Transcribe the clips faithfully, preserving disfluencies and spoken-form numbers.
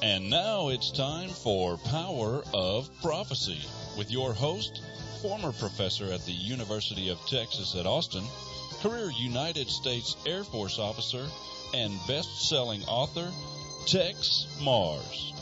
And now it's time for Power of Prophecy with your host, former professor at the University of Texas at Austin, career United States Air Force officer, and best-selling author, Tex Mars.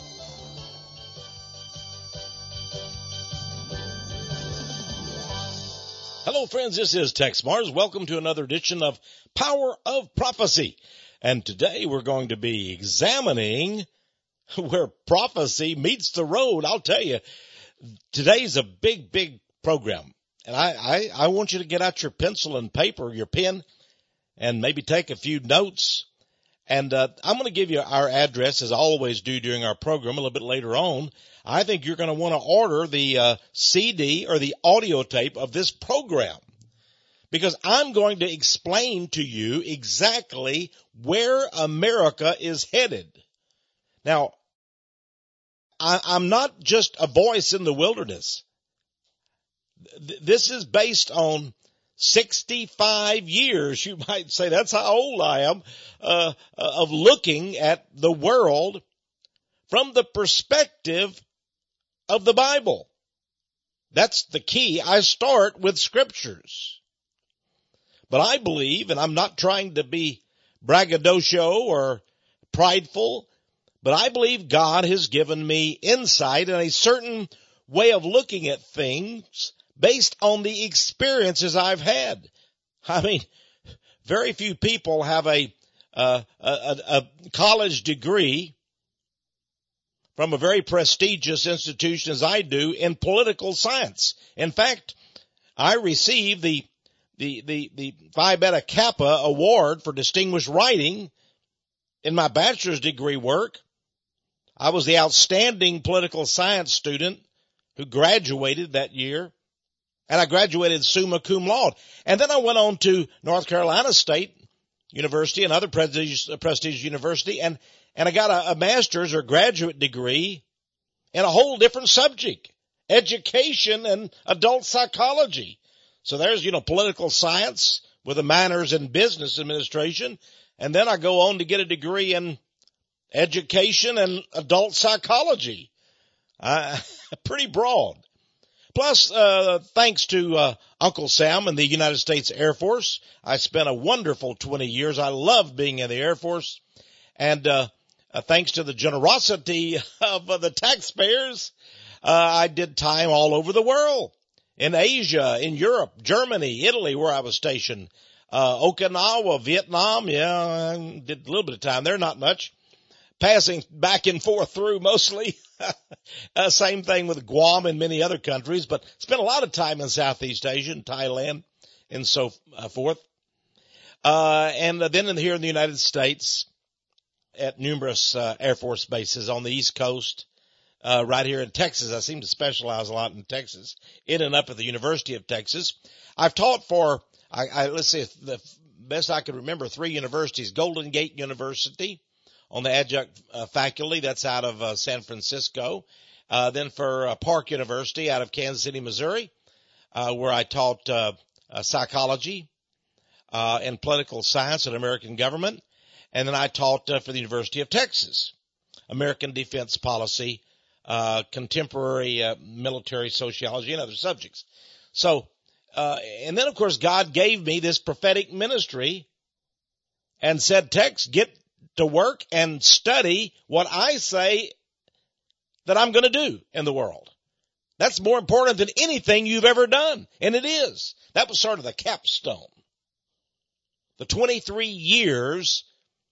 Hello, friends. This is Tex Mars. Welcome to another edition of Power of Prophecy. And today we're going to be examining where prophecy meets the road. I'll tell you, today's a big, big program. And I, I, I want you to get out your pencil and paper, your pen, and maybe take a few notes. And uh, I'm going to give you our address, as I always do during our program, a little bit later on. I think you're going to want to order the uh, C D or the audio tape of this program, because I'm going to explain to you exactly where America is headed. Now, I, I'm not just a voice in the wilderness. This is based on sixty-five years, you might say, that's how old I am, uh, of looking at the world from the perspective of the Bible. That's the key. I start with scriptures. But I believe, and I'm not trying to be braggadocio or prideful, but I believe God has given me insight and a certain way of looking at things based on the experiences I've had. I mean, very few people have a, uh, a, a college degree from a very prestigious institution as I do in political science. In fact, I received the, the, the, the Phi Beta Kappa award for distinguished writing in my bachelor's degree work. I was the outstanding political science student who graduated that year, and I graduated summa cum laude. And then I went on to North Carolina State University, another prestigious, prestigious university, and, and I got a, a master's or graduate degree in a whole different subject, education and adult psychology. So there's, you know, political science with a minors in business administration, and then I go on to get a degree in education and adult psychology. Uh, pretty broad. Plus, uh, thanks to, uh, Uncle Sam and the United States Air Force, I spent a wonderful twenty years. I loved being in the Air Force. And, uh, uh thanks to the generosity of uh, the taxpayers, uh, I did time all over the world. In Asia, in Europe, Germany, Italy, where I was stationed, uh, Okinawa, Vietnam. Yeah, I did a little bit of time there, not much. Passing back and forth through mostly. uh, same thing with Guam and many other countries, but spent a lot of time in Southeast Asia and Thailand and so uh, forth. Uh, and then in, here in the United States at numerous uh, Air Force bases on the East Coast, uh, right here in Texas. I seem to specialize a lot in Texas, in and up at the University of Texas. I've taught for, I, I let's see, the best I can remember, three universities: Golden Gate University, on the adjunct uh, faculty, that's out of uh, San Francisco. Uh, then for uh, Park University out of Kansas City, Missouri, uh, where I taught uh, uh, psychology uh, and political science and American government. And then I taught uh, for the University of Texas, American defense policy, uh, contemporary uh, military sociology, and other subjects. So, uh, and then of course God gave me this prophetic ministry and said, Tex, get to work and study what I say that I'm going to do in the world. That's more important than anything you've ever done. And it is. That was sort of the capstone. The twenty-three years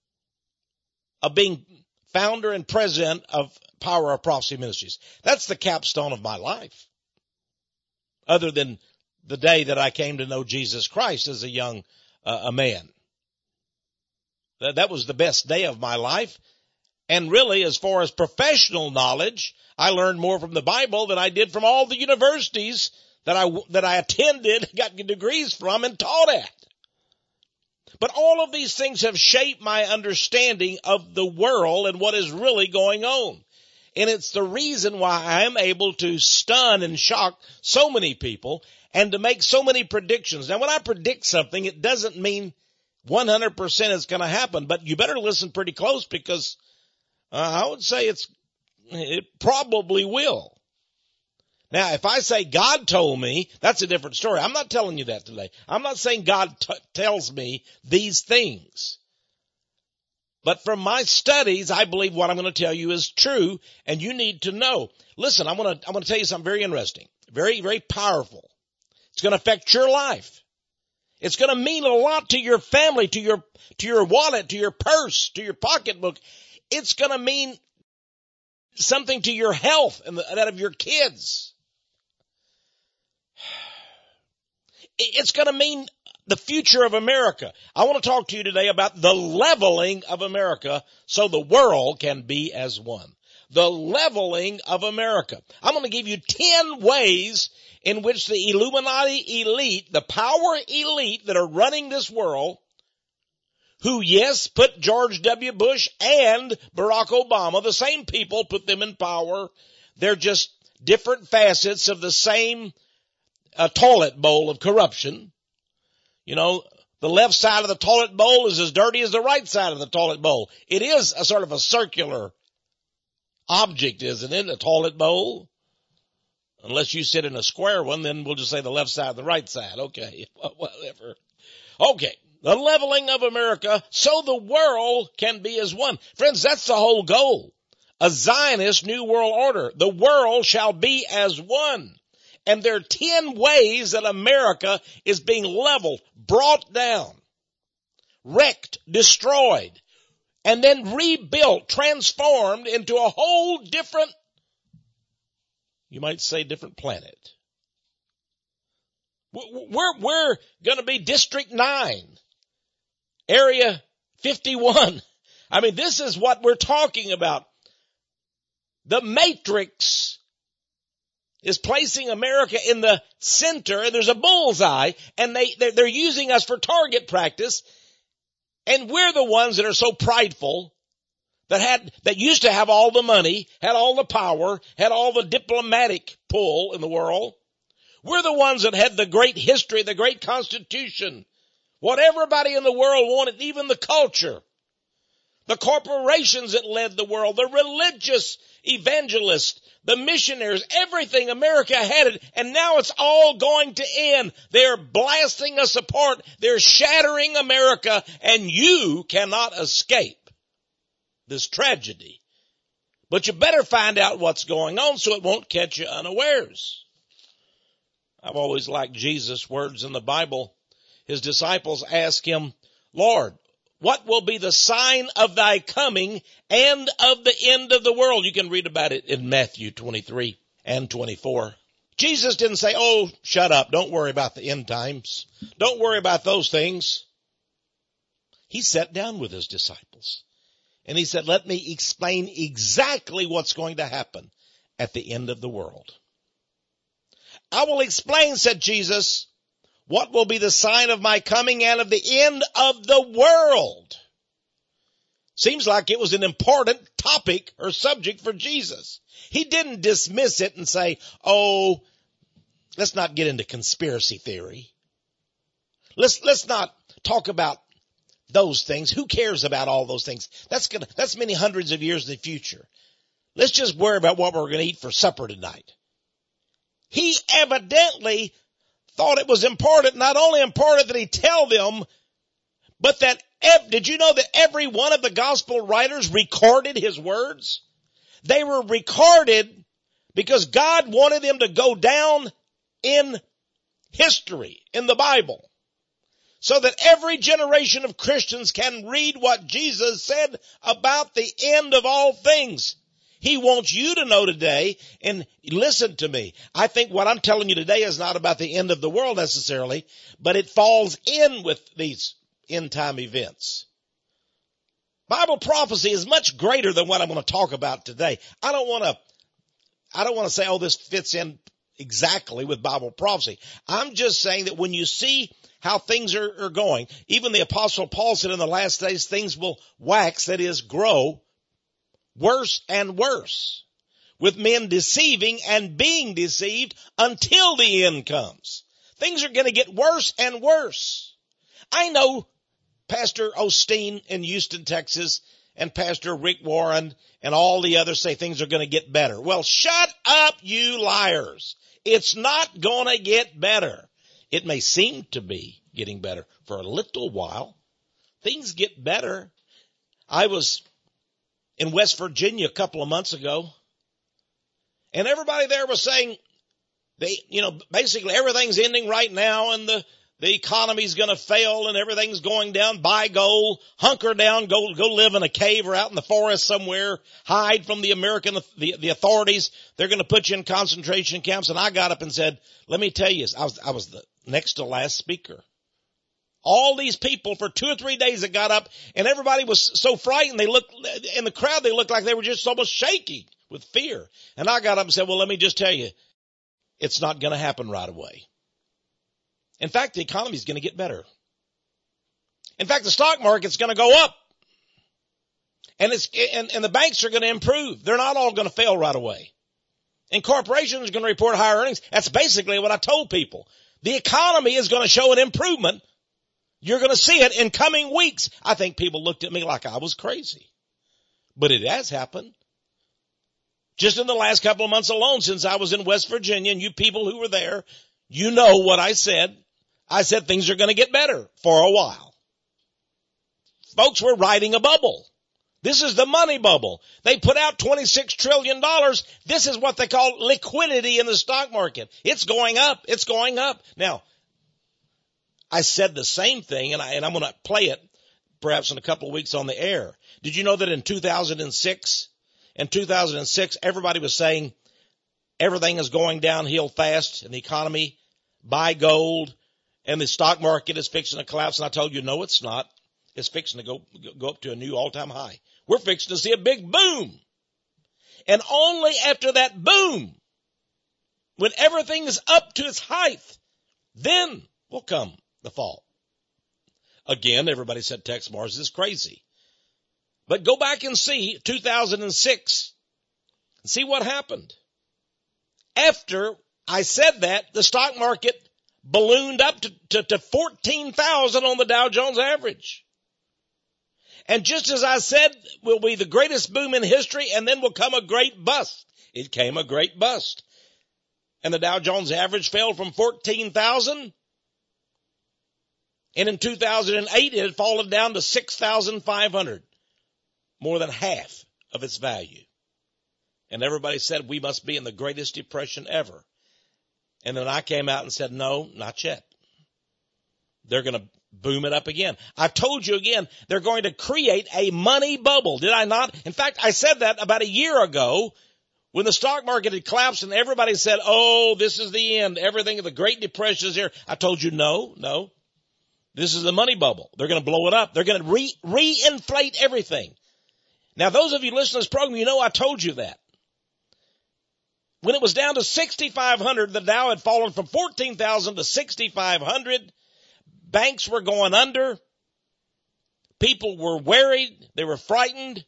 of being founder and president of Power of Prophecy Ministries. That's the capstone of my life. Other than the day that I came to know Jesus Christ as a young uh, a man. That was the best day of my life. And really, as far as professional knowledge, I learned more from the Bible than I did from all the universities that I, that I attended, got degrees from, and taught at. But all of these things have shaped my understanding of the world and what is really going on. And it's the reason why I am able to stun and shock so many people and to make so many predictions. Now, when I predict something, it doesn't mean one hundred percent it's going to happen, but you better listen pretty close, because Uh, I would say it's, it probably will. Now, if I say God told me, that's a different story. I'm not telling you that today. I'm not saying God t- tells me these things. But from my studies, I believe what I'm going to tell you is true, and you need to know. Listen, I'm going to, I'm going to tell you something very interesting, very, very powerful. It's going to affect your life. It's going to mean a lot to your family, to your, to your wallet, to your purse, to your pocketbook. It's going to mean something to your health and the, that of your kids. It's going to mean the future of America. I want to talk to you today about the leveling of America so the world can be as one. The leveling of America. I'm going to give you ten ways in which the Illuminati elite, the power elite that are running this world, who, yes, put George W. Bush and Barack Obama, the same people, put them in power. They're just different facets of the same uh, toilet bowl of corruption. You know, the left side of the toilet bowl is as dirty as the right side of the toilet bowl. It is a sort of a circular object, isn't it? A toilet bowl. Unless you sit in a square one, then we'll just say the left side and the right side. Okay, whatever. Okay, the leveling of America so the world can be as one. Friends, that's the whole goal. A Zionist New World Order. The world shall be as one. And there are ten ways that America is being leveled, brought down, wrecked, destroyed, and then rebuilt, transformed into a whole different, you might say, different planet. We're, we're going to be District nine, Area fifty-one. I mean, this is what we're talking about. The Matrix is placing America in the center, and there's a bullseye, and they, they're, they're using us for target practice, and we're the ones that are so prideful, that had, that used to have all the money, had all the power, had all the diplomatic pull in the world. We're the ones that had the great history, the great Constitution, what everybody in the world wanted, even the culture. The corporations that led the world, the religious evangelists, the missionaries, everything, America had it, and now it's all going to end. They're blasting us apart. They're shattering America, and you cannot escape this tragedy. But you better find out what's going on so it won't catch you unawares. I've always liked Jesus' words in the Bible. His disciples asked him, Lord, what will be the sign of thy coming and of the end of the world? You can read about it in Matthew twenty-three and twenty-four. Jesus didn't say, oh, shut up. Don't worry about the end times. Don't worry about those things. He sat down with his disciples and he said, let me explain exactly what's going to happen at the end of the world. I will explain, said Jesus, what will be the sign of my coming and of the end of the world? Seems like it was an important topic or subject for Jesus. He didn't dismiss it and say, oh, let's not get into conspiracy theory. Let's, let's not talk about those things. Who cares about all those things? That's gonna, that's many hundreds of years in the future. Let's just worry about what we're going to eat for supper tonight. He evidently thought it was important, not only important that he tell them, but that, ev- did you know that every one of the gospel writers recorded his words? They were recorded because God wanted them to go down in history, in the Bible, so that every generation of Christians can read what Jesus said about the end of all things. He wants you to know today, and listen to me. I think what I'm telling you today is not about the end of the world necessarily, but it falls in with these end time events. Bible prophecy is much greater than what I'm going to talk about today. I don't want to, I don't want to say, oh, this fits in exactly with Bible prophecy. I'm just saying that when you see how things are, are going, even the Apostle Paul said in the last days things will wax, that is, grow, worse and worse, with men deceiving and being deceived until the end comes. Things are going to get worse and worse. I know Pastor Osteen in Houston, Texas, and Pastor Rick Warren and all the others say things are going to get better. Well, shut up, you liars. It's not going to get better. It may seem to be getting better for a little while. Things get better. I was in West Virginia a couple of months ago, and everybody there was saying, they, you know, basically everything's ending right now, and the The economy's going to fail and everything's going down. Buy gold, hunker down, go go live in a cave or out in the forest somewhere, hide from the American the, the authorities. They're going to put you in concentration camps. And I got up and said, let me tell you, I was I was the next to last speaker. All these people for two or three days that got up, and everybody was so frightened. They looked in the crowd. They looked like they were just almost shaking with fear. And I got up and said, well, let me just tell you, it's not going to happen right away. In fact, the economy is going to get better. In fact, the stock market's going to go up. And it's, and, and the banks are going to improve. They're not all going to fail right away. And corporations are going to report higher earnings. That's basically what I told people. The economy is going to show an improvement. You're going to see it in coming weeks. I think people looked at me like I was crazy. But it has happened. Just in the last couple of months alone, since I was in West Virginia, and you people who were there, you know what I said. I said things are going to get better for a while. Folks were riding a bubble. This is the money bubble. They put out twenty-six trillion dollars. This is what they call liquidity in the stock market. It's going up. It's going up. Now, I said the same thing, and, I, and I'm going to play it perhaps in a couple of weeks on the air. Did you know that in two thousand six, in two thousand six, everybody was saying everything is going downhill fast in the economy, buy gold, and the stock market is fixing to collapse. And I told you, no, it's not. It's fixing to go, go up to a new all-time high. We're fixing to see a big boom. And only after that boom, when everything is up to its height, then will come the fall. Again, everybody said Tex Mars is crazy. But go back and see two thousand six and see what happened. After I said that, the stock market ballooned up to, to, to fourteen thousand on the Dow Jones average. And just as I said, will be the greatest boom in history, and then will come a great bust. It came a great bust. And the Dow Jones average fell from fourteen thousand. And in two thousand eight, it had fallen down to six thousand five hundred. More than half of its value. And everybody said we must be in the greatest depression ever. And then I came out and said, no, not yet. They're going to boom it up again. I've told you again, they're going to create a money bubble. Did I not? In fact, I said that about a year ago when the stock market had collapsed and everybody said, oh, this is the end. Everything of the Great Depression is here. I told you, no, no. This is the money bubble. They're going to blow it up. They're going to re, re-inflate everything. Now, those of you listening to this program, you know I told you that. When it was down to sixty-five hundred, the Dow had fallen from fourteen thousand to sixty-five hundred. Banks were going under. People were worried. They were frightened.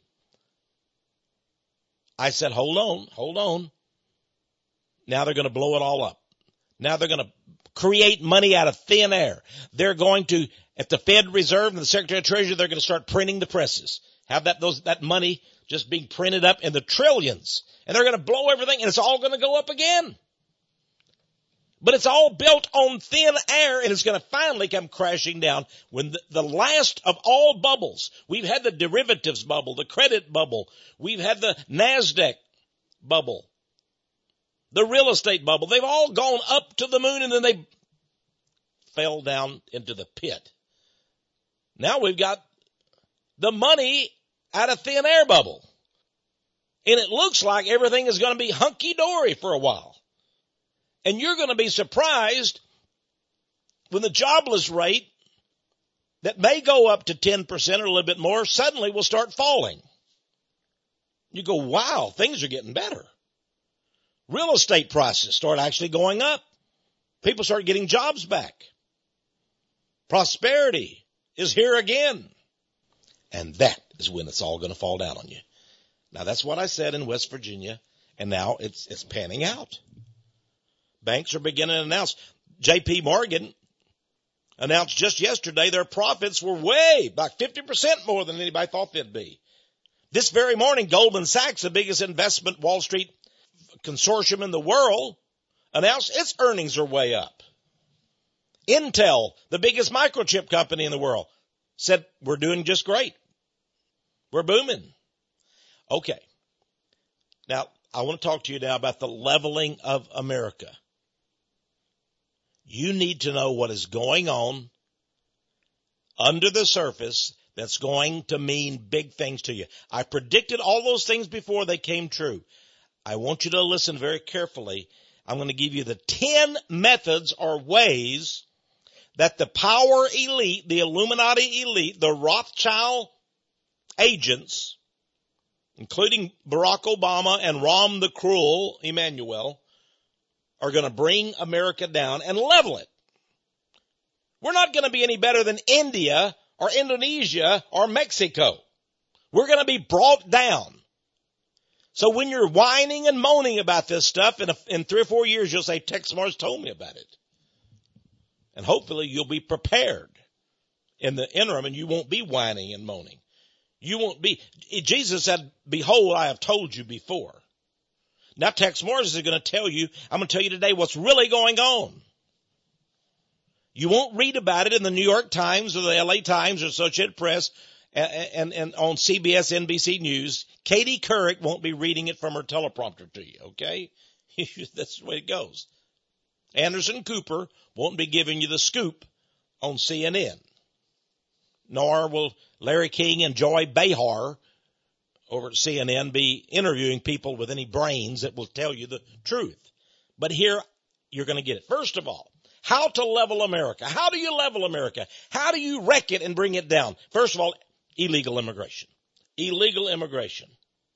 I said, hold on, hold on. Now they're going to blow it all up. Now they're going to create money out of thin air. They're going to, at the Fed Reserve and the Secretary of Treasury, they're going to start printing the presses. Have that, those, that money just being printed up in the trillions. And they're going to blow everything, and it's all going to go up again. But it's all built on thin air, and it's going to finally come crashing down when the, the last of all bubbles. We've had the derivatives bubble, the credit bubble. We've had the NASDAQ bubble, the real estate bubble. They've all gone up to the moon, and then they fell down into the pit. Now we've got the money out of thin air bubble. And it looks like everything is going to be hunky-dory for a while. And you're going to be surprised when the jobless rate that may go up to ten percent or a little bit more suddenly will start falling. You go, wow, things are getting better. Real estate prices start actually going up. People start getting jobs back. Prosperity is here again. And that is when it's all going to fall down on you. Now, that's what I said in West Virginia, and now it's it's panning out. Banks are beginning to announce. J P Morgan announced just yesterday their profits were way, like fifty percent more than anybody thought they'd be. This very morning, Goldman Sachs, the biggest investment Wall Street consortium in the world, announced its earnings are way up. Intel, the biggest microchip company in the world, said we're doing just great. We're booming. Okay. Now, I want to talk to you now about the leveling of America. You need to know what is going on under the surface that's going to mean big things to you. I predicted all those things before they came true. I want you to listen very carefully. I'm going to give you the ten methods or ways that the power elite, the Illuminati elite, the Rothschild agents, including Barack Obama and Rahm the Cruel, Emmanuel, are going to bring America down and level it. We're not going to be any better than India or Indonesia or Mexico. We're going to be brought down. So when you're whining and moaning about this stuff, in, a, in three or four years, you'll say, Tex Mars told me about it. And hopefully you'll be prepared in the interim, and you won't be whining and moaning. You won't be. Jesus said, behold, I have told you before. Now Tex Mars is going to tell you, I'm going to tell you today what's really going on. You won't read about it in the New York Times or the L A Times or Associated Press and, and, and on C B S, N B C News. Katie Couric won't be reading it from her teleprompter to you, okay? That's the way it goes. Anderson Cooper won't be giving you the scoop on C N N. Nor will Larry King and Joy Behar over at C N N be interviewing people with any brains that will tell you the truth. But here you're going to get it. First of all, how to level America. How do you level America? How do you wreck it and bring it down? First of all, illegal immigration. Illegal immigration.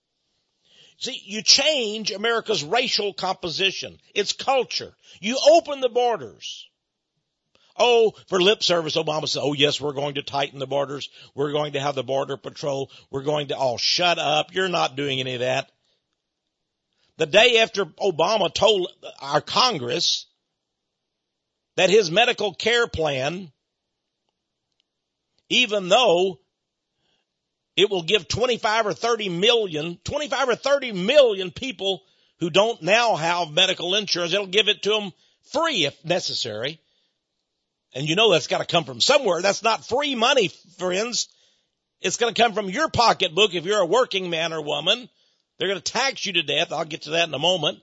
See, you change America's racial composition, its culture. You open the borders. Oh, for lip service, Obama said, oh, yes, we're going to tighten the borders. We're going to have the border patrol. We're going to, oh, shut up. You're not doing any of that. The day after Obama told our Congress that his medical care plan, even though it will give twenty-five or thirty million, twenty-five or thirty million people who don't now have medical insurance, it'll give it to them free if necessary. And you know that's got to come from somewhere. That's not free money, friends. It's going to come from your pocketbook if you're a working man or woman. They're going to tax you to death. I'll get to that in a moment.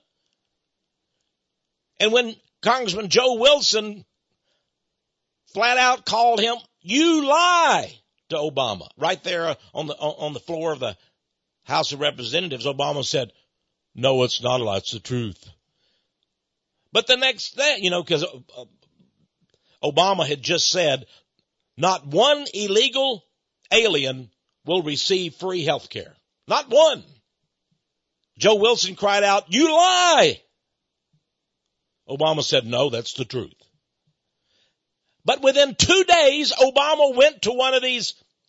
And when Congressman Joe Wilson flat out called him, you lie, to Obama, right there on the on the floor of the House of Representatives, Obama said, no, it's not a lie, it's the truth. But the next day, you know, because Obama had just said, not one illegal alien will receive free health care. Not one. Joe Wilson cried out, you lie. Obama said, no, that's the truth. But within two days, Obama went to one of these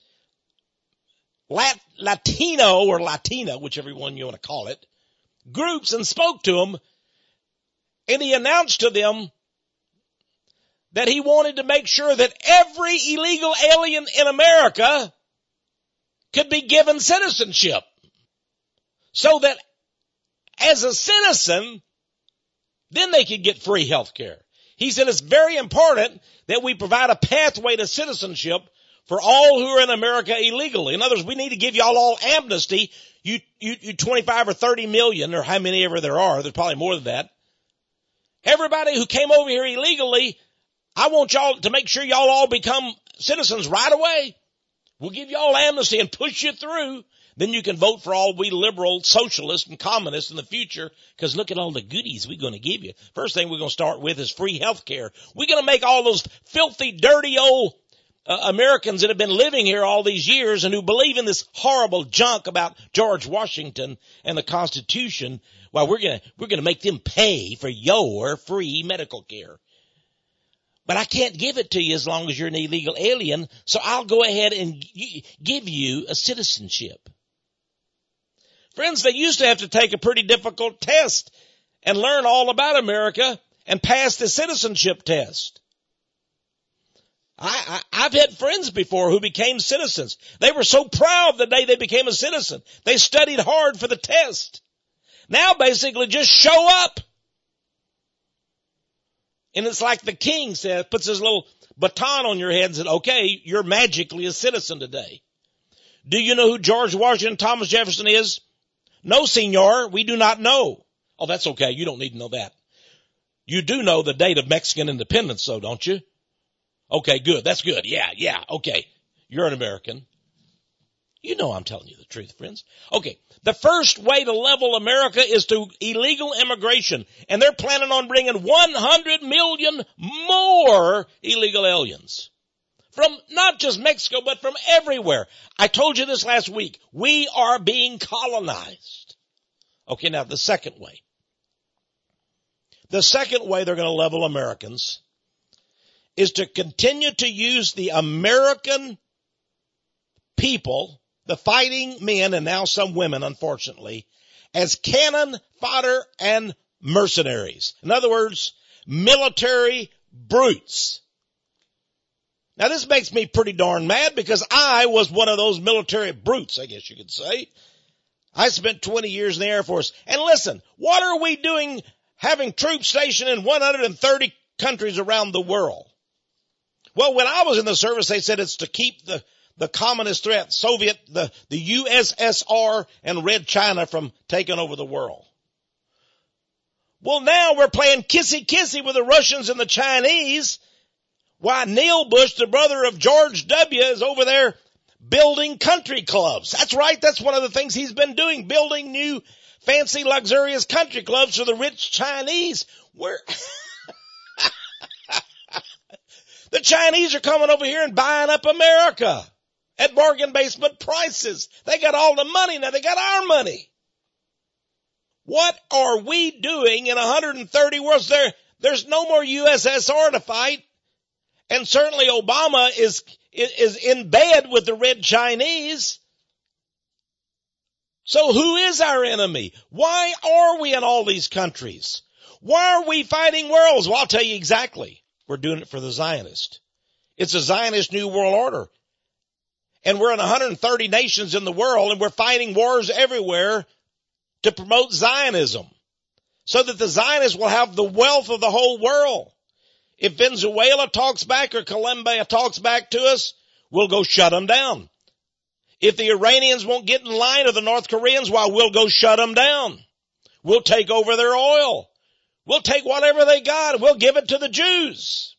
Lat- Latino or Latina, whichever one you want to call it, groups and spoke to them. And he announced to them that he wanted to make sure that every illegal alien in America could be given citizenship. So that as a citizen, then they could get free health care. He said it's very important that we provide a pathway to citizenship for all who are in America illegally. In other words, we need to give y'all all amnesty. You, you, you twenty-five or thirty million, or how many ever there are. There's probably more than that. Everybody who came over here illegally, I want y'all to make sure y'all all become citizens right away. We'll give y'all amnesty and push you through. Then you can vote for all we liberal socialists and communists in the future, because look at all the goodies we're going to give you. First thing we're going to start with is free health care. We're going to make all those filthy, dirty old uh, Americans that have been living here all these years and who believe in this horrible junk about George Washington and the Constitution, well, we're going to we're going to make them pay for your free medical care. But I can't give it to you as long as you're an illegal alien, so I'll go ahead and g- give you a citizenship. Friends, they used to have to take a pretty difficult test and learn all about America and pass the citizenship test. I, I, I've had friends before who became citizens. They were so proud the day they became a citizen. They studied hard for the test. Now basically just show up. And it's like the king says, puts his little baton on your head and said, okay, you're magically a citizen today. Do you know who George Washington Thomas Jefferson is? No, senor, we do not know. Oh, that's okay. You don't need to know that. You do know the date of Mexican independence, though, don't you? Okay, good. That's good. Yeah, yeah. Okay. You're an American. You know I'm telling you the truth, friends. Okay. The first way to level America is through illegal immigration. And they're planning on bringing one hundred million more illegal aliens. From not just Mexico, but from everywhere. I told you this last week. We are being colonized. Okay, now the second way. The second way they're going to level Americans is to continue to use the American people, the fighting men and now some women, unfortunately, as cannon fodder and mercenaries. In other words, military brutes. Now this makes me pretty darn mad because I was one of those military brutes, I guess you could say. I spent twenty years in the Air Force. And listen, what are we doing having troops stationed in one hundred thirty countries around the world? Well, when I was in the service, they said it's to keep the, the communist threat, Soviet, the, the U S S R and Red China from taking over the world. Well, now we're playing kissy-kissy with the Russians and the Chinese. Why, Neil Bush, the brother of George W., is over there building country clubs. That's right. That's one of the things he's been doing, building new fancy, luxurious country clubs for the rich Chinese. We're The Chinese are coming over here and buying up America at bargain basement prices. They got all the money now. They got our money. What are we doing in one hundred thirty worlds? There, there's no more U S S R to fight. And certainly Obama is, is in bed with the red Chinese. So who is our enemy? Why are we in all these countries? Why are we fighting worlds? Well, I'll tell you exactly. We're doing it for the Zionist. It's a Zionist New World Order. And we're in one hundred thirty nations in the world, and we're fighting wars everywhere to promote Zionism so that the Zionists will have the wealth of the whole world. If Venezuela talks back or Colombia talks back to us, we'll go shut them down. If the Iranians won't get in line or the North Koreans, why, we'll go shut them down. We'll take over their oil. We'll take whatever they got. We'll give it to the Jews.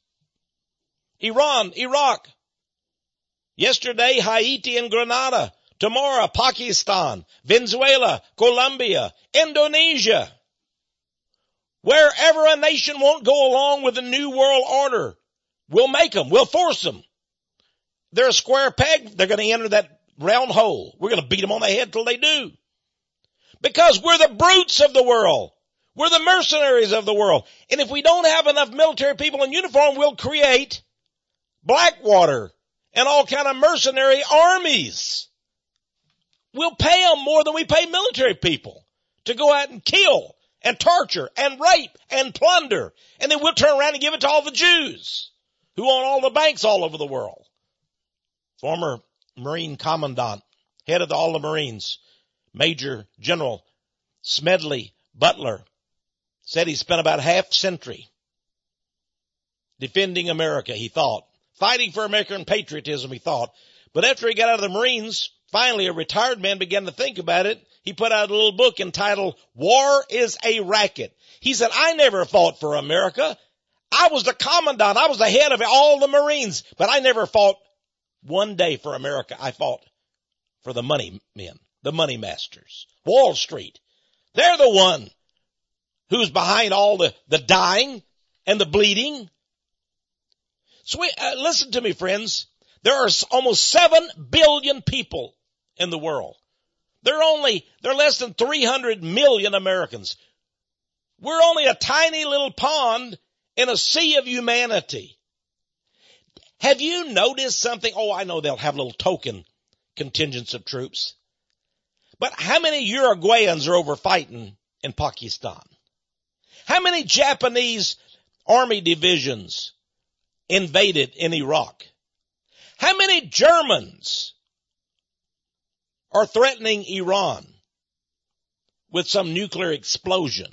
Iran, Iraq. Yesterday, Haiti and Grenada. Tomorrow, Pakistan, Venezuela, Colombia, Indonesia. Wherever a nation won't go along with the New World Order, we'll make them. We'll force them. They're a square peg. They're going to enter that round hole. We're going to beat them on the head till they do. Because we're the brutes of the world. We're the mercenaries of the world. And if we don't have enough military people in uniform, we'll create Blackwater and all kind of mercenary armies. We'll pay them more than we pay military people to go out and kill and torture and rape and plunder. And then we'll turn around and give it to all the Jews who own all the banks all over the world. Former Marine Commandant, head of all the Marines, Major General Smedley Butler, said he spent about half century defending America, he thought. Fighting for American patriotism, he thought. But after he got out of the Marines, finally a retired man began to think about it. He put out a little book entitled, War is a Racket. He said, I never fought for America. I was the commandant. I was the head of all the Marines. But I never fought one day for America. I fought for the money men, the money masters, Wall Street. They're the one who's behind all the, the dying and the bleeding. So we, uh, listen to me, friends. There are almost seven billion people in the world. They're only, they're less than three hundred million Americans. We're only a tiny little pond in a sea of humanity. Have you noticed something? Oh, I know they'll have little token contingents of troops. But how many Uruguayans are over fighting in Pakistan? How many Japanese army divisions invaded in Iraq? How many Germans are threatening Iran with some nuclear explosion?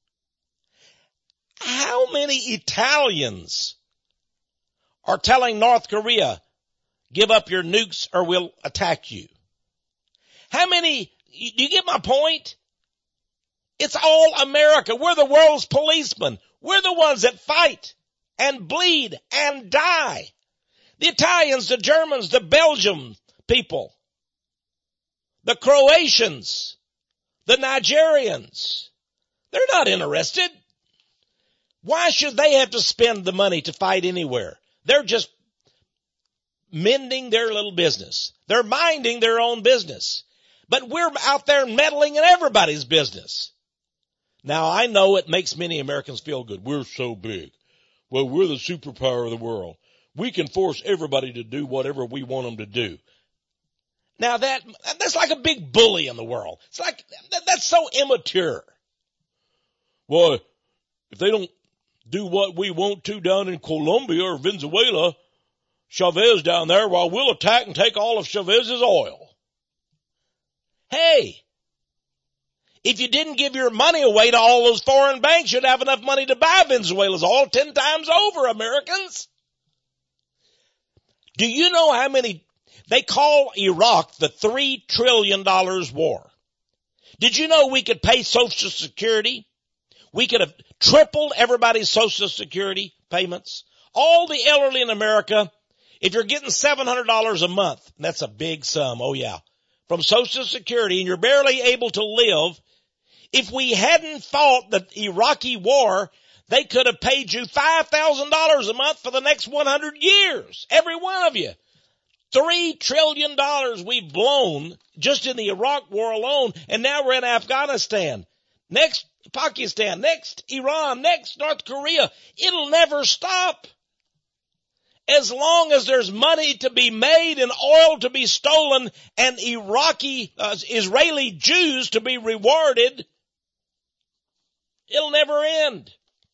How many Italians are telling North Korea, give up your nukes or we'll attack you? How many, do you get my point? It's all America. We're the world's policemen. We're the ones that fight and bleed and die. The Italians, the Germans, the Belgian people, the Croatians, the Nigerians, they're not interested. Why should they have to spend the money to fight anywhere? They're just mending their little business. They're minding their own business. But we're out there meddling in everybody's business. Now, I know it makes many Americans feel good. We're so big. Well, we're the superpower of the world. We can force everybody to do whatever we want them to do. Now, that that's like a big bully in the world. It's like, that, that's so immature. Well, if they don't do what we want to down in Colombia or Venezuela, Chavez down there, well, we'll attack and take all of Chavez's oil. Hey, if you didn't give your money away to all those foreign banks, you'd have enough money to buy Venezuela's oil ten times over, Americans. Do you know how many, they call Iraq the three trillion dollars war. Did you know we could pay Social Security? We could have tripled everybody's Social Security payments. All the elderly in America, if you're getting seven hundred dollars a month, and that's a big sum, oh yeah, from Social Security, and you're barely able to live, if we hadn't fought the Iraqi war, they could have paid you five thousand dollars a month for the next one hundred years. Every one of you. Three trillion dollars we've blown just in the Iraq war alone, and now we're in Afghanistan. Next, Pakistan. Next, Iran. Next, North Korea. It'll never stop. As long as there's money to be made and oil to be stolen and Iraqi, uh, Israeli Jews to be rewarded, it'll never end.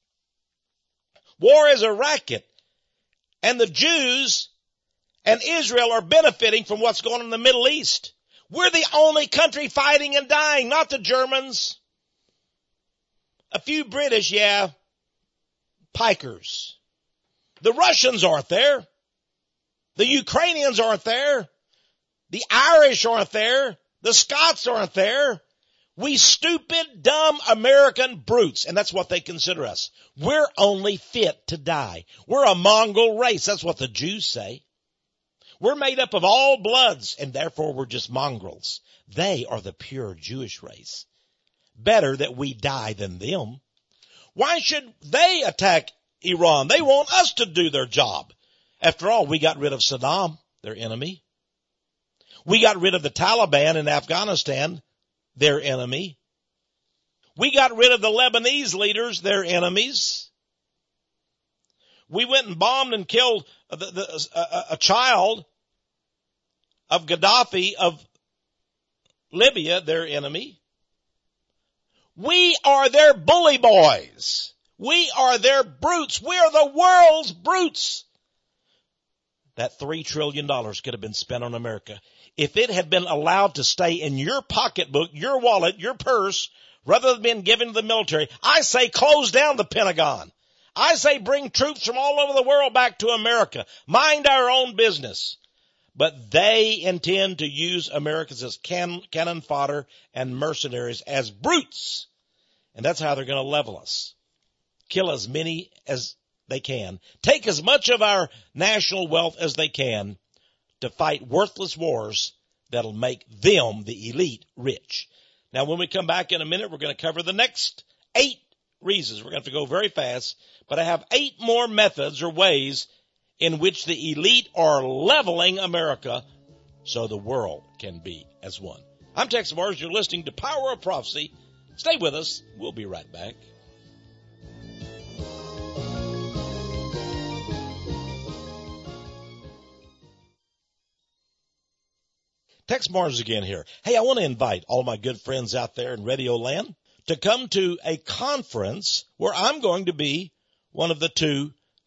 War is a racket, and the Jews and Israel are benefiting from what's going on in the Middle East. We're the only country fighting and dying, not the Germans. A few British, yeah, pikers. The Russians aren't there. The Ukrainians aren't there. The Irish aren't there. The Scots aren't there. We stupid, dumb American brutes, and that's what they consider us. We're only fit to die. We're a Mongol race. That's what the Jews say. We're made up of all bloods, and therefore we're just mongrels. They are the pure Jewish race. Better that we die than them. Why should they attack Iran? They want us to do their job. After all, we got rid of Saddam, their enemy. We got rid of the Taliban in Afghanistan, their enemy. We got rid of the Lebanese leaders, their enemies. We went and bombed and killed the, the, a, a child of Gaddafi of Libya, their enemy. We are their bully boys. We are their brutes. We are the world's brutes. That three trillion dollars could have been spent on America. If it had been allowed to stay in your pocketbook, your wallet, your purse, rather than being given to the military, I say close down the Pentagon. I say bring troops from all over the world back to America. Mind our own business. But they intend to use Americans as can, cannon fodder and mercenaries as brutes. And that's how they're going to level us. Kill as many as they can. Take as much of our national wealth as they can to fight worthless wars that'll make them, the elite, rich. Now, when we come back in a minute, we're going to cover the next eight reasons. We're going to have to go very fast, but I have eight more methods or ways in which the elite are leveling America so the world can be as one. I'm Tex Mars. You're listening to Power of Prophecy. Stay with us. We'll be right back. Tex Mars again here. Hey, I want to invite all my good friends out there in Radio Land to come to a conference where I'm going to be one of the two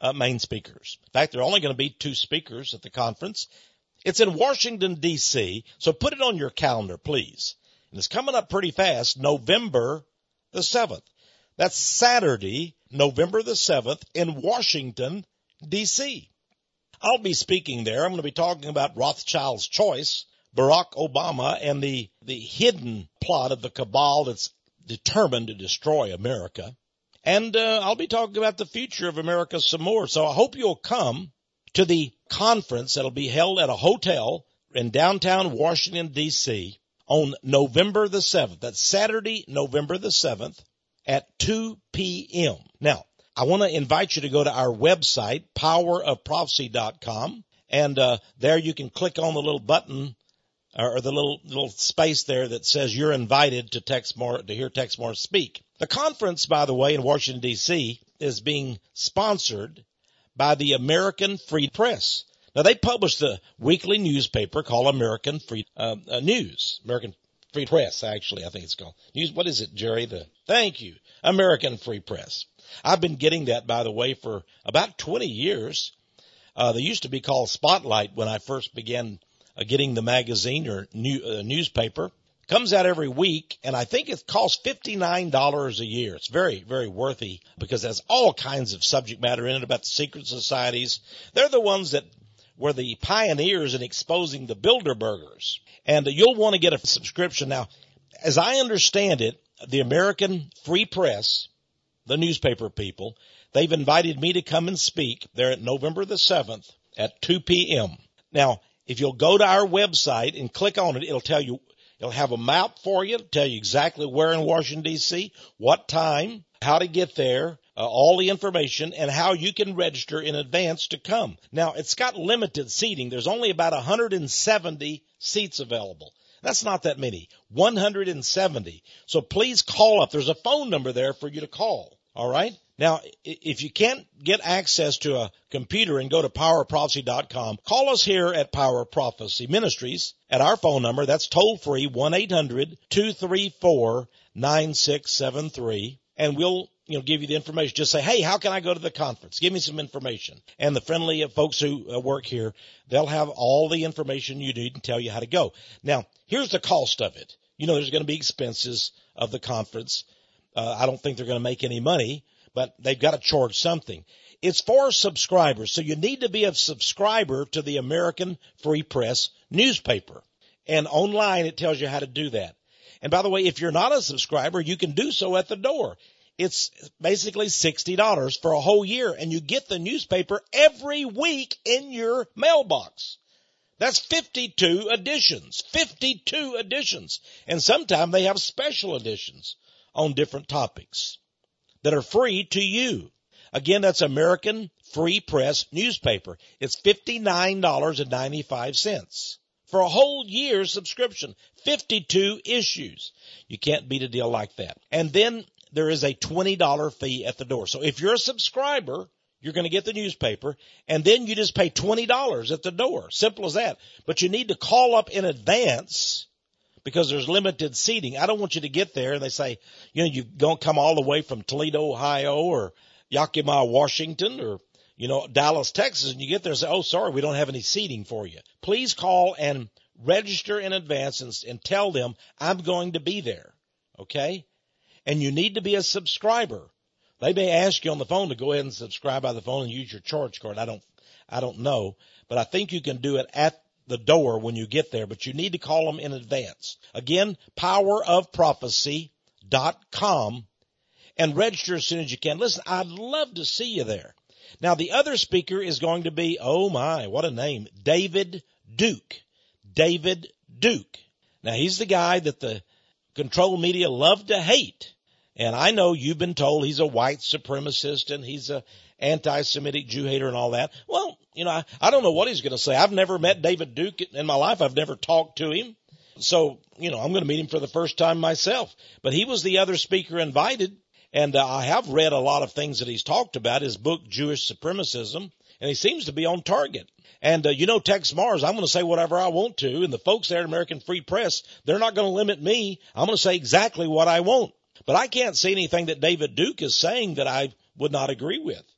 uh, main speakers. In fact, there are only going to be two speakers at the conference. It's in Washington, D C, so put it on your calendar, please. And it's coming up pretty fast, November the seventh. That's Saturday, November the seventh in Washington, D C. I'll be speaking there. I'm going to be talking about Rothschild's choice, Barack Obama, and the, the hidden plot of the cabal that's determined to destroy America. And uh, I'll be talking about the future of America some more. So I hope you'll come to the conference that'll be held at a hotel in downtown Washington, D C on November the seventh. That's Saturday, November the seventh at two p.m. Now, I want to invite you to go to our website, power of prophecy dot com, and uh, there you can click on the little button or the little little space there that says you're invited to Tex Morris, to hear Tex Morris speak. The conference, by the way, in Washington, D C is being sponsored by the American Free Press. Now, they publish the weekly newspaper called American Free uh, uh, News, American Free Press, actually, I think it's called. News. What is it, Jerry? The Thank you, American Free Press. I've been getting that, by the way, for about twenty years. Uh, they used to be called Spotlight when I first began uh, getting the magazine or new, uh, newspaper. Comes out every week, and I think it costs fifty-nine dollars a year. It's very, very worthy because it has all kinds of subject matter in it about the secret societies. They're the ones that were the pioneers in exposing the Bilderbergers. And uh, you'll want to get a subscription. Now, as I understand it, the American Free Press, the newspaper people, they've invited me to come and speak there at November the seventh at two p.m. Now, if you'll go to our website and click on it, it'll tell you, it'll have a map for you, it'll tell you exactly where in Washington, D C, what time, how to get there, uh, all the information, and how you can register in advance to come. Now, it's got limited seating. There's only about one hundred seventy seats available. That's not that many, one hundred seventy. So please call up. There's a phone number there for you to call, all right? Now, if you can't get access to a computer and go to power of prophecy dot com, call us here at Power of Prophecy Ministries at our phone number. That's toll-free, one eight hundred two three four nine six seven three, and we'll you know give you the information. Just say, hey, how can I go to the conference? Give me some information. And the friendly folks who uh, work here, they'll have all the information you need and tell you how to go. Now, here's the cost of it. You know, there's going to be expenses of the conference. Uh, I don't think they're going to make any money, but they've got to charge something. It's for subscribers, so you need to be a subscriber to the American Free Press newspaper. And online, it tells you how to do that. And by the way, if you're not a subscriber, you can do so at the door. It's basically sixty dollars for a whole year, and you get the newspaper every week in your mailbox. That's fifty-two editions, fifty-two editions. And sometimes they have special editions on different topics that are free to you. Again, that's American Free Press newspaper. It's fifty-nine dollars and ninety-five cents for a whole year subscription, fifty-two issues. You can't beat a deal like that. And then there is a twenty dollars fee at the door. So if you're a subscriber, you're going to get the newspaper, and then you just pay twenty dollars at the door. Simple as that. But you need to call up in advance because there's limited seating. I don't want you to get there and they say, you know, you don't come all the way from Toledo, Ohio, or Yakima, Washington, or, you know, Dallas, Texas, and you get there and say, oh, sorry, we don't have any seating for you. Please call and register in advance and, and tell them I'm going to be there, okay? And you need to be a subscriber. They may ask you on the phone to go ahead and subscribe by the phone and use your charge card. I don't, I don't know, but I think you can do it at the door when you get there, but you need to call them in advance. Again, power of prophecy dot com, and register as soon as you can. Listen, I'd love to see you there. Now, the other speaker is going to be, oh my, what a name, David Duke. David Duke. Now, he's the guy that the control media love to hate. And I know you've been told he's a white supremacist and he's a anti-Semitic Jew hater and all that. Well, you know, I, I don't know what he's going to say. I've never met David Duke in my life. I've never talked to him. So, you know, I'm going to meet him for the first time myself. But he was the other speaker invited. And uh, I have read a lot of things that he's talked about, his book, Jewish Supremacism, and he seems to be on target. And, uh, you know, Tex Mars, I'm going to say whatever I want to. And the folks there at American Free Press, they're not going to limit me. I'm going to say exactly what I want. But I can't see anything that David Duke is saying that I would not agree with.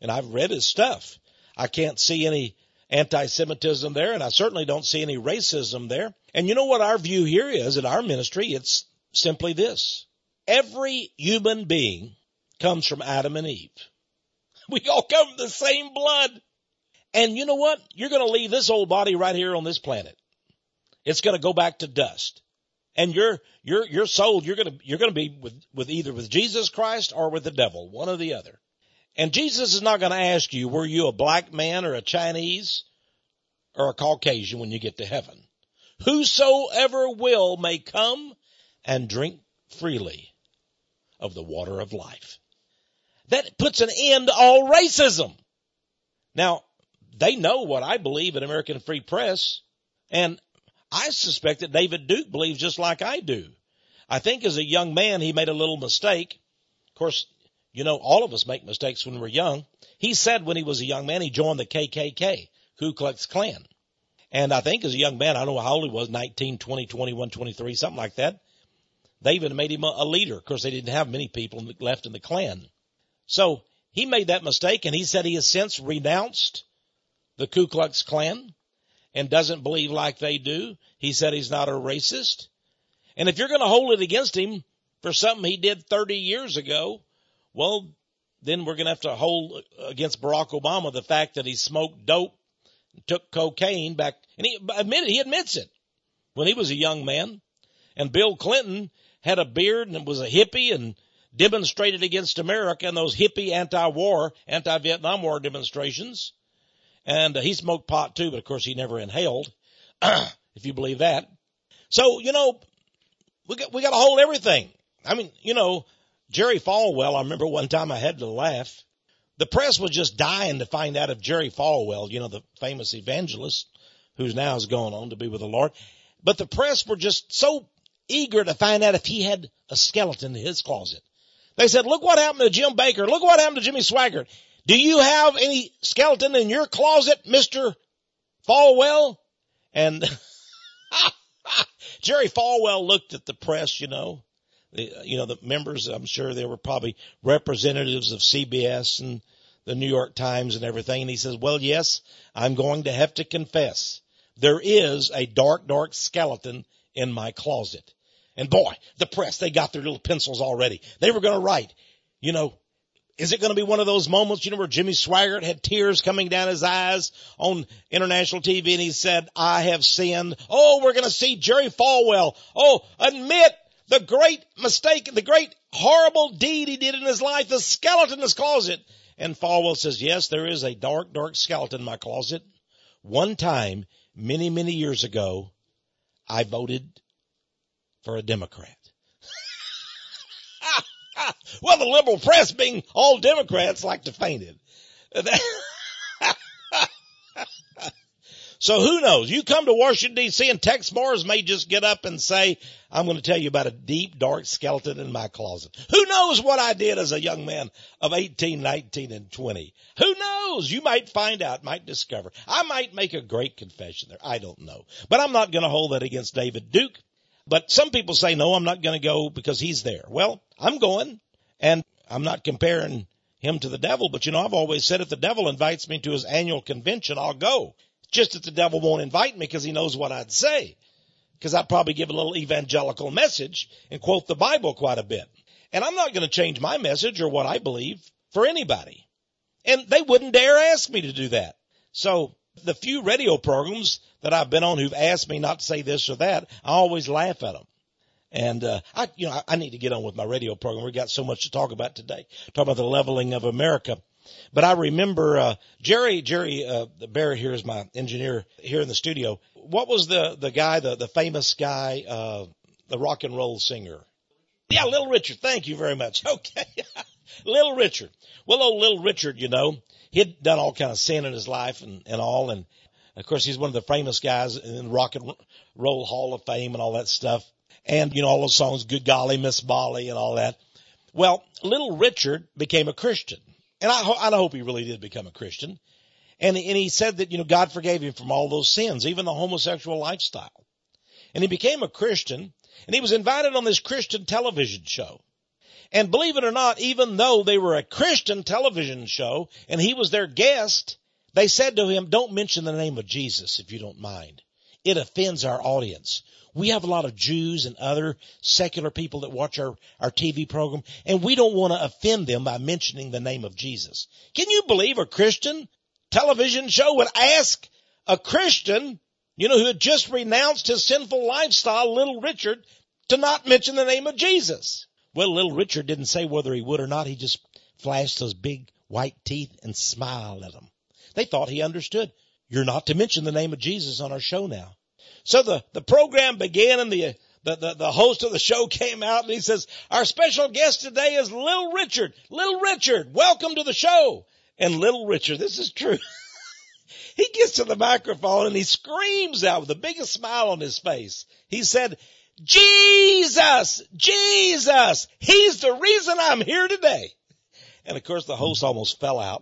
and I've read his stuff. I can't see any anti-Semitism there, and I certainly don't see any racism there. And you know what our view here is in our ministry? It's simply this. Every human being comes from Adam and Eve. We all come from the same blood. And you know what? You're going to leave this old body right here on this planet. It's going to go back to dust. And your your your soul, you're going to you're going to be with, with either with Jesus Christ or with the devil, one or the other. And Jesus is not going to ask you, were you a black man or a Chinese or a Caucasian when you get to heaven? Whosoever will may come and drink freely of the water of life. That puts an end to all racism. Now, they know what I believe in American Free Press, and I suspect that David Duke believes just like I do. I think as a young man, he made a little mistake. Of course, you know, all of us make mistakes when we're young. He said when he was a young man, he joined the K K K, Ku Klux Klan. And I think as a young man, I don't know how old he was, nineteen, twenty, twenty-one, twenty-three, something like that. They even made him a leader. Of course, they didn't have many people left in the Klan. So he made that mistake, and he said he has since renounced the Ku Klux Klan and doesn't believe like they do. He said he's not a racist. And if you're going to hold it against him for something he did thirty years ago, well, then we're going to have to hold against Barack Obama the fact that he smoked dope, took cocaine back, and he admitted, he admits it, when he was a young man. And Bill Clinton had a beard and was a hippie and demonstrated against America in those hippie anti-war, anti-Vietnam War demonstrations. And uh, he smoked pot too, but of course he never inhaled, if you believe that. So, you know, we got, we got to hold everything. I mean, you know, Jerry Falwell, I remember one time I had to laugh. The press was just dying to find out if Jerry Falwell, you know, the famous evangelist who's now has gone on to be with the Lord. But the press were just so eager to find out if he had a skeleton in his closet. They said, look what happened to Jim Baker. Look what happened to Jimmy Swaggart. Do you have any skeleton in your closet, Mister Falwell? And Jerry Falwell looked at the press, you know, the, you know, the members, I'm sure there were probably representatives of C B S and the New York Times and everything. And he says, well, yes, I'm going to have to confess. There is a dark, dark skeleton in my closet. And boy, the press, they got their little pencils already. They were going to write, you know, is it going to be one of those moments, you know, where Jimmy Swaggart had tears coming down his eyes on international T V and he said, I have sinned. Oh, we're going to see Jerry Falwell. Oh, admit the great mistake, the great horrible deed he did in his life, the skeleton in his closet. And Falwell says, yes, there is a dark, dark skeleton in my closet. One time, many, many years ago, I voted for a Democrat. Well, the liberal press, being all Democrats, like to faint it. So who knows? You come to Washington, D C, and Tex Mars may just get up and say, I'm going to tell you about a deep, dark skeleton in my closet. Who knows what I did as a young man of eighteen, nineteen, and twenty? Who knows? You might find out, might discover. I might make a great confession there. I don't know. But I'm not going to hold that against David Duke. But some people say, no, I'm not going to go because he's there. Well, I'm going, and I'm not comparing him to the devil. But, you know, I've always said if the devil invites me to his annual convention, I'll go. Just that the devil won't invite me because he knows what I'd say. Because I'd probably give a little evangelical message and quote the Bible quite a bit. And I'm not going to change my message or what I believe for anybody. And they wouldn't dare ask me to do that. So the few radio programs that I've been on who've asked me not to say this or that, I always laugh at them. And, uh, I, you know, I, I need to get on with my radio program. We've got so much to talk about today. Talk about the leveling of America. But I remember, uh, Jerry, Jerry, uh, Barrett here is my engineer here in the studio. What was the, the guy, the, the famous guy, uh, the rock and roll singer? Yeah, Little Richard. Thank you very much. Okay. Little Richard. Well, old Little Richard, you know, he'd done all kind of sin in his life and, and all. And of course, he's one of the famous guys in the Rock and Roll Hall of Fame and all that stuff. And, you know, all those songs, Good Golly, Miss Molly and all that. Well, Little Richard became a Christian. And I, ho- I hope he really did become a Christian. And, and he said that, you know, God forgave him from all those sins, even the homosexual lifestyle. And he became a Christian, and he was invited on this Christian television show. And believe it or not, even though they were a Christian television show and he was their guest, they said to him, don't mention the name of Jesus if you don't mind. It offends our audience. We have a lot of Jews and other secular people that watch our, our T V program, and we don't want to offend them by mentioning the name of Jesus. Can you believe a Christian television show would ask a Christian, you know, who had just renounced his sinful lifestyle, Little Richard, to not mention the name of Jesus? Well, Little Richard didn't say whether he would or not. He just flashed those big white teeth and smiled at them. They thought he understood. You're not to mention the name of Jesus on our show now. So the, the program began, and the, the, the, the host of the show came out, and he says, our special guest today is Little Richard. Little Richard, welcome to the show. And Little Richard, this is true. He gets to the microphone and he screams out with the biggest smile on his face. He said, Jesus, Jesus, he's the reason I'm here today. And of course the host almost fell out.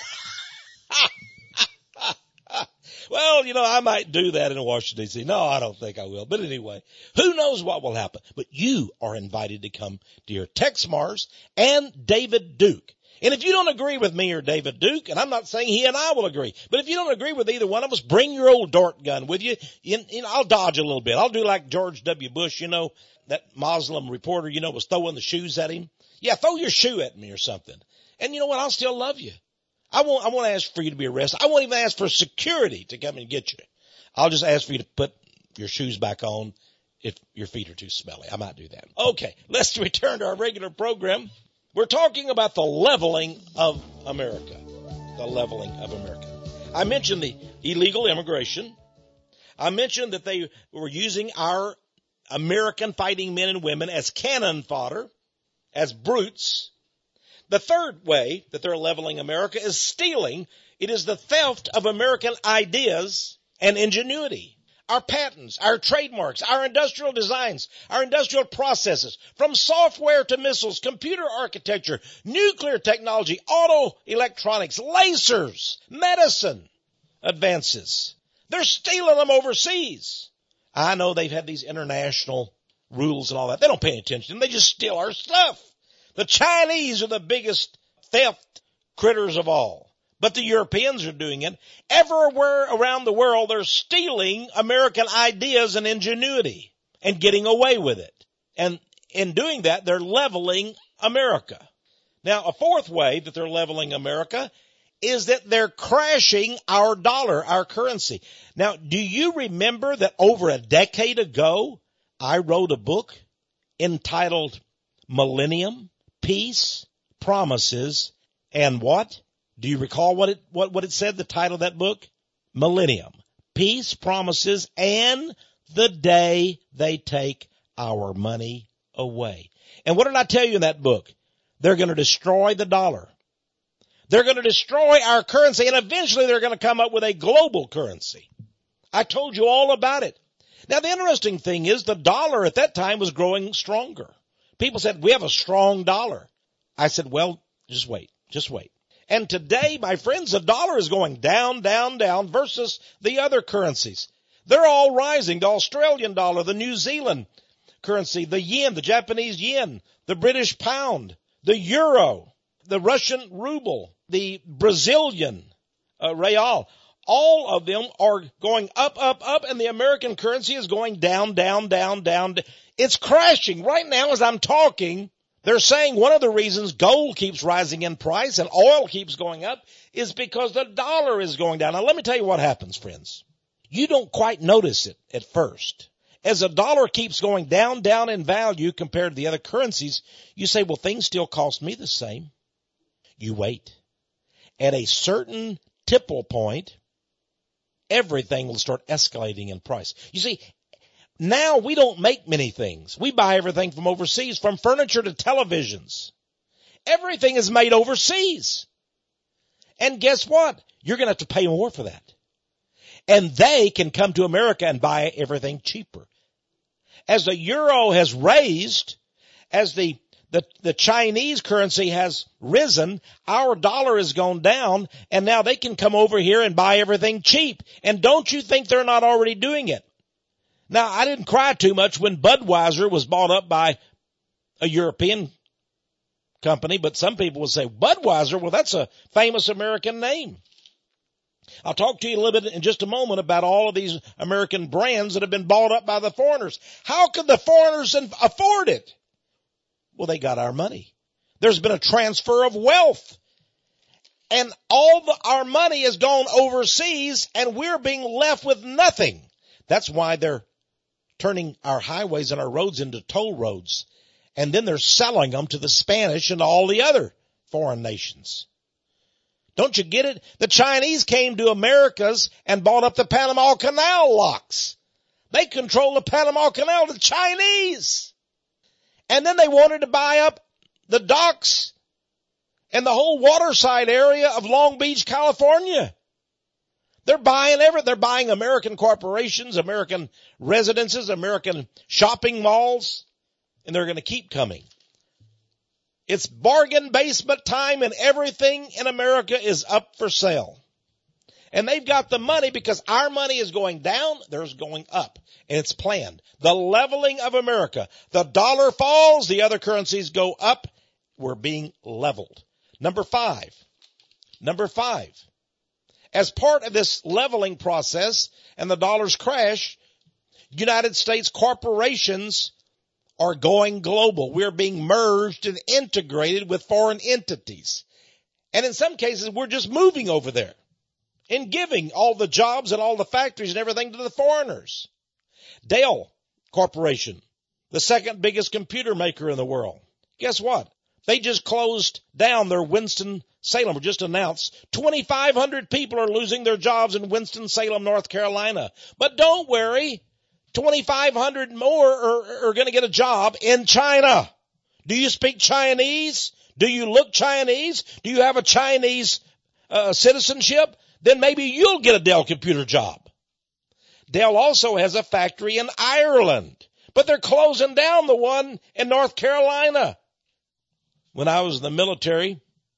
Well, you know, I might do that in Washington, D C No, I don't think I will. But anyway, who knows what will happen? But you are invited to come to your Tex Mars and David Duke. And if you don't agree with me or David Duke, and I'm not saying he and I will agree, but if you don't agree with either one of us, bring your old dart gun with you. You, you know, I'll dodge a little bit. I'll do like George W. Bush, you know, that Muslim reporter, you know, was throwing the shoes at him. Yeah, throw your shoe at me or something. And you know what? I'll still love you. I won't, I won't ask for you to be arrested. I won't even ask for security to come and get you. I'll just ask for you to put your shoes back on if your feet are too smelly. I might do that. Okay, let's return to our regular program. We're talking about the leveling of America. The leveling of America. I mentioned the illegal immigration. I mentioned that they were using our American fighting men and women as cannon fodder, as brutes. The third way that they're leveling America is stealing. It is the theft of American ideas and ingenuity. Our patents, our trademarks, our industrial designs, our industrial processes, from software to missiles, computer architecture, nuclear technology, auto electronics, lasers, medicine advances. They're stealing them overseas. I know they've had these international rules and all that. They don't pay attention. They just steal our stuff. The Chinese are the biggest theft critters of all. But the Europeans are doing it. Everywhere around the world, they're stealing American ideas and ingenuity and getting away with it. And in doing that, they're leveling America. Now, a fourth way that they're leveling America is that they're crashing our dollar, our currency. Now, do you remember that over a decade ago, I wrote a book entitled Millennium, Peace, Promises, and what? Do you recall what it, what, what it said, the title of that book? Millennium, Peace, Promises, and the Day They Take Our Money Away. And what did I tell you in that book? They're going to destroy the dollar. They're going to destroy our currency, and eventually they're going to come up with a global currency. I told you all about it. Now, the interesting thing is the dollar at that time was growing stronger. People said, we have a strong dollar. I said, well, just wait, just wait. And today, my friends, the dollar is going down, down, down versus the other currencies. They're all rising. The Australian dollar, the New Zealand currency, the yen, the Japanese yen, the British pound, the euro, the Russian ruble, the Brazilian uh, real. All of them are going up, up, up, and the American currency is going down, down, down, down. It's crashing. Right now as I'm talking, they're saying one of the reasons gold keeps rising in price and oil keeps going up is because the dollar is going down. Now, let me tell you what happens, friends. You don't quite notice it at first. As the dollar keeps going down, down in value compared to the other currencies, you say, well, things still cost me the same. You wait. At a certain tipple point, everything will start escalating in price. You see, now we don't make many things. We buy everything from overseas, from furniture to televisions. Everything is made overseas. And guess what? You're going to have to pay more for that. And they can come to America and buy everything cheaper. As the euro has raised, as the, the, the Chinese currency has risen, our dollar has gone down, and now they can come over here and buy everything cheap. And don't you think they're not already doing it? Now, I didn't cry too much when Budweiser was bought up by a European company, but some people would say Budweiser. Well, that's a famous American name. I'll talk to you a little bit in just a moment about all of these American brands that have been bought up by the foreigners. How could the foreigners afford it? Well, they got our money. There's been a transfer of wealth. And all the, our money has gone overseas, and we're being left with nothing. That's why they're turning our highways and our roads into toll roads. And then they're selling them to the Spanish and all the other foreign nations. Don't you get it? The Chinese came to Americas and bought up the Panama Canal locks. They control the Panama Canal, the Chinese. And then they wanted to buy up the docks and the whole waterside area of Long Beach, California. They're buying everything. They're buying American corporations, American residences, American shopping malls, and they're going to keep coming. It's bargain basement time, and everything in America is up for sale. And they've got the money because our money is going down, theirs going up. And it's planned. The leveling of America. The dollar falls, the other currencies go up. We're being leveled. Number five. Number five. As part of this leveling process and the dollars crash, United States corporations are going global. We're being merged and integrated with foreign entities. And in some cases, we're just moving over there and giving all the jobs and all the factories and everything to the foreigners. Dell Corporation, the second biggest computer maker in the world. Guess what? They just closed down their Winston-Salem, just announced twenty-five hundred people are losing their jobs in Winston-Salem, North Carolina. But don't worry, twenty-five hundred more are, are going to get a job in China. Do you speak Chinese? Do you look Chinese? Do you have a Chinese uh, citizenship? Then maybe you'll get a Dell computer job. Dell also has a factory in Ireland, but they're closing down the one in North Carolina. When I was in the military,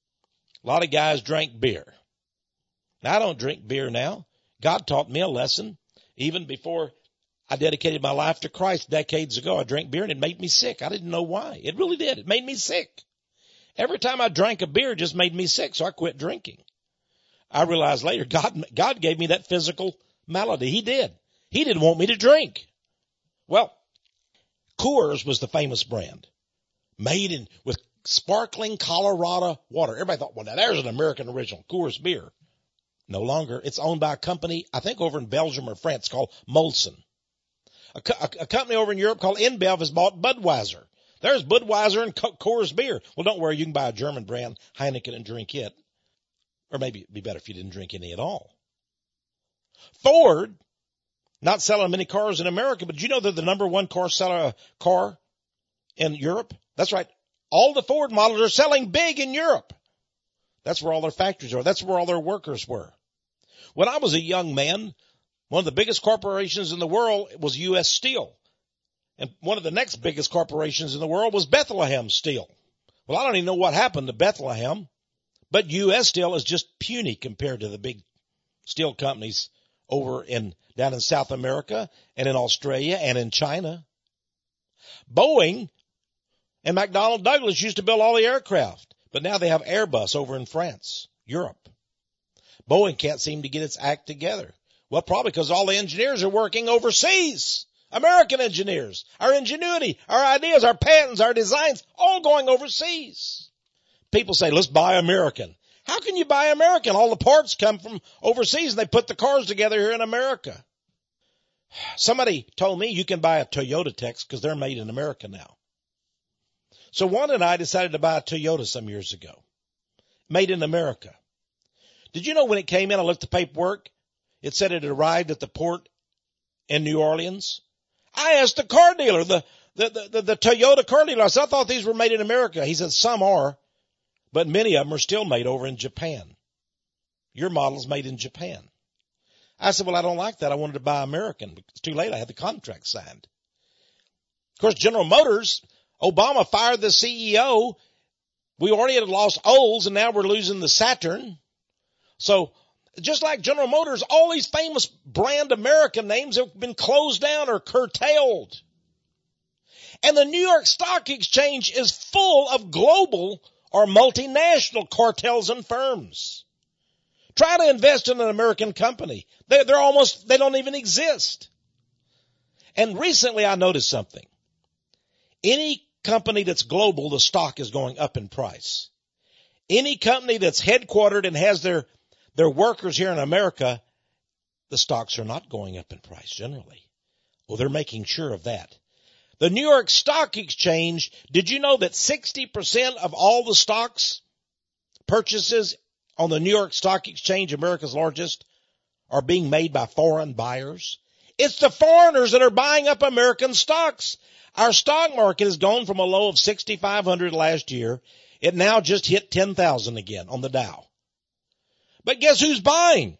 a lot of guys drank beer. Now, I don't drink beer now. God taught me a lesson. Even before I dedicated my life to Christ decades ago, I drank beer and it made me sick. I didn't know why. It really did. It made me sick. Every time I drank a beer, it just made me sick, so I quit drinking. I realized later, God, God gave me that physical malady. He did. He didn't want me to drink. Well, Coors was the famous brand, made in with sparkling Colorado water. Everybody thought, well, now there's an American original, Coors beer. No longer. It's owned by a company, I think over in Belgium or France, called Molson. A, co- a company over in Europe called InBev has bought Budweiser. There's Budweiser and Co- Coors beer. Well, don't worry, you can buy a German brand, Heineken, and drink it. Or maybe it'd be better if you didn't drink any at all. Ford, not selling many cars in America, but did you know they're the number one car seller car in Europe? That's right. All the Ford models are selling big in Europe. That's where all their factories are. That's where all their workers were. When I was a young man, one of the biggest corporations in the world was U S Steel. And one of the next biggest corporations in the world was Bethlehem Steel. Well, I don't even know what happened to Bethlehem, but U S Steel is just puny compared to the big steel companies over in down in South America and in Australia and in China. Boeing and McDonnell Douglas used to build all the aircraft, but now they have Airbus over in France, Europe. Boeing can't seem to get its act together. Well, probably because all the engineers are working overseas. American engineers, our ingenuity, our ideas, our patents, our designs, all going overseas. People say, let's buy American. How can you buy American? All the parts come from overseas and they put the cars together here in America. Somebody told me you can buy a Toyota Tex because they're made in America now. So Wanda and I decided to buy a Toyota some years ago, made in America. Did you know when it came in, I looked at the paperwork, it said it arrived at the port in New Orleans? I asked the car dealer, the, the, the, the, the Toyota car dealer, I said, I thought these were made in America. He said, some are, but many of them are still made over in Japan. Your model's made in Japan. I said, well, I don't like that. I wanted to buy American. It's too late. I had the contract signed. Of course, General Motors, Obama fired the C E O. We already had lost Olds, and now we're losing the Saturn. So just like General Motors, all these famous brand American names have been closed down or curtailed. And the New York Stock Exchange is full of global are multinational cartels and firms. Try to invest in an American company. They're, they're almost, they don't even exist. And recently I noticed something. Any company that's global, the stock is going up in price. Any company that's headquartered and has their, their workers here in America, the stocks are not going up in price generally. Well, they're making sure of that. The New York Stock Exchange, did you know that sixty percent of all the stocks purchases on the New York Stock Exchange, America's largest, are being made by foreign buyers? It's the foreigners that are buying up American stocks. Our stock market has gone from a low of sixty-five hundred last year. It now just hit ten thousand again on the Dow. But guess who's buying?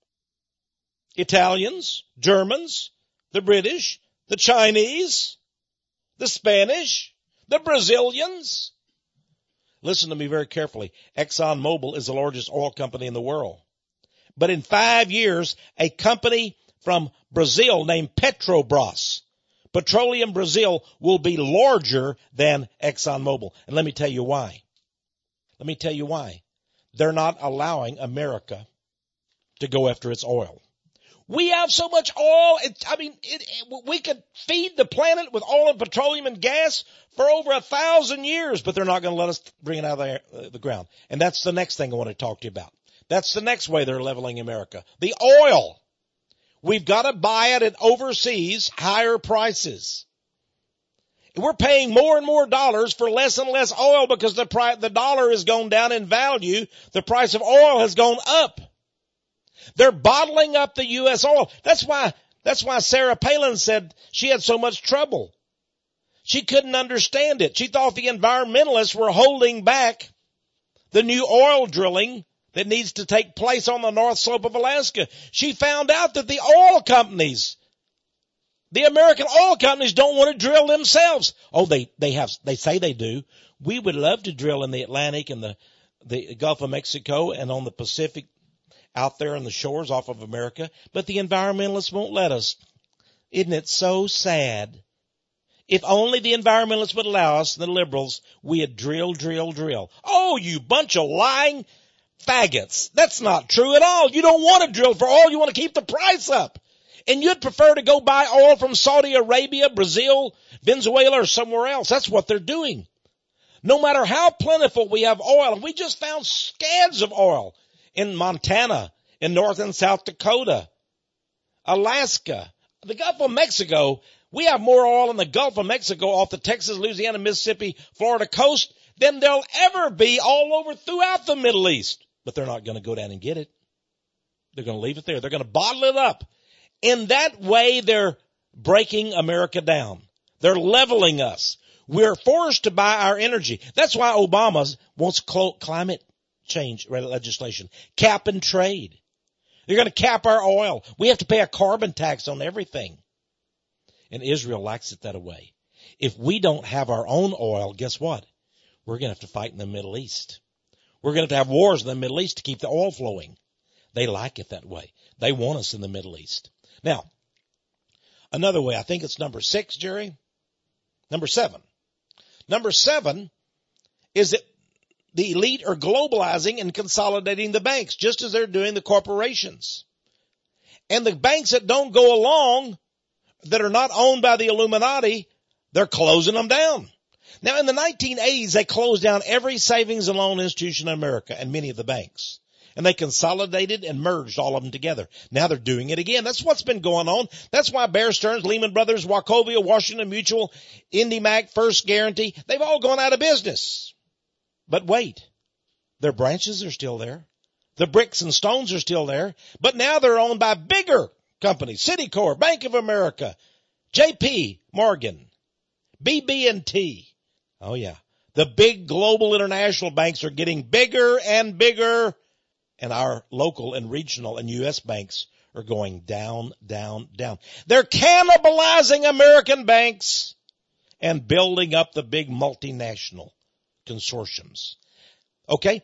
Italians, Germans, the British, the Chinese, the Spanish, the Brazilians. Listen to me very carefully. ExxonMobil is the largest oil company in the world. But in five years, a company from Brazil named Petrobras, Petroleum Brazil, will be larger than ExxonMobil. And let me tell you why. Let me tell you why. They're not allowing America to go after its oil. We have so much oil. It, I mean, it, it, we could feed the planet with oil and petroleum and gas for over a thousand years, but they're not going to let us bring it out of the, uh, the ground. And that's the next thing I want to talk to you about. That's the next way they're leveling America. The oil. We've got to buy it at overseas higher prices. We're paying more and more dollars for less and less oil because the price, the dollar has gone down in value. The price of oil has gone up. They're bottling up the U S oil. That's why, that's why Sarah Palin said she had so much trouble. She couldn't understand it. She thought the environmentalists were holding back the new oil drilling that needs to take place on the North Slope of Alaska. She found out that the oil companies, the American oil companies, don't want to drill themselves. Oh, they, they have, they say they do. We would love to drill in the Atlantic and the, the Gulf of Mexico and on the Pacific out there on the shores off of America, but the environmentalists won't let us. Isn't it so sad? If only the environmentalists would allow us, the liberals, we'd drill, drill, drill. Oh, you bunch of lying faggots. That's not true at all. You don't want to drill for oil. You want to keep the price up. And you'd prefer to go buy oil from Saudi Arabia, Brazil, Venezuela, or somewhere else. That's what they're doing. No matter how plentiful we have oil, and we just found scads of oil in Montana, in North and South Dakota, Alaska, the Gulf of Mexico. We have more oil in the Gulf of Mexico off the Texas, Louisiana, Mississippi, Florida coast than there'll ever be all over throughout the Middle East. But they're not going to go down and get it. They're going to leave it there. They're going to bottle it up. In that way, they're breaking America down. They're leveling us. We're forced to buy our energy. That's why Obama wants climate change legislation, cap and trade. They're going to cap our oil. We have to pay a carbon tax on everything. And Israel likes it that way. If we don't have our own oil, guess what? We're going to have to fight in the Middle East. We're going to have to have wars in the Middle East to keep the oil flowing. They like it that way. They want us in the Middle East. Now, another way, I think it's number six, Jerry. Number seven. Number seven is that the elite are globalizing and consolidating the banks, just as they're doing the corporations. And the banks that don't go along, that are not owned by the Illuminati, they're closing them down. Now, in the nineteen eighties, they closed down every savings and loan institution in America and many of the banks. And they consolidated and merged all of them together. Now they're doing it again. That's what's been going on. That's why Bear Stearns, Lehman Brothers, Wachovia, Washington Mutual, IndyMac, First Guarantee, they've all gone out of business. But wait, their branches are still there. The bricks and stones are still there. But now they're owned by bigger companies. Citicorp, Bank of America, J P Morgan, B B and T. Oh yeah. The big global international banks are getting bigger and bigger. And our local and regional and U S banks are going down, down, down. They're cannibalizing American banks and building up the big multinational consortiums. Okay?